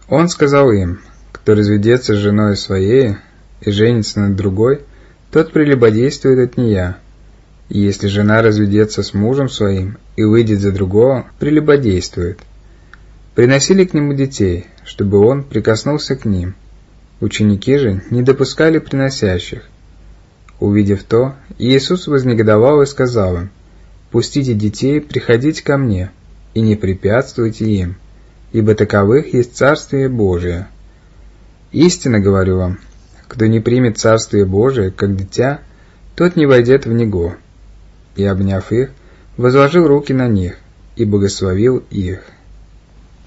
Он сказал им: кто разведется с женой своей и женится над другой, тот прелюбодействует от нея. И если жена разведется с мужем своим и выйдет за другого, прелюбодействует. Приносили к нему детей, чтобы он прикоснулся к ним. Ученики же не допускали приносящих. Увидев то, Иисус вознегодовал и сказал им: «Пустите детей приходить ко мне, и не препятствуйте им, ибо таковых есть Царствие Божие. Истинно говорю вам, кто не примет Царствие Божие, как дитя, тот не войдет в него». И, обняв их, возложил руки на них и благословил их.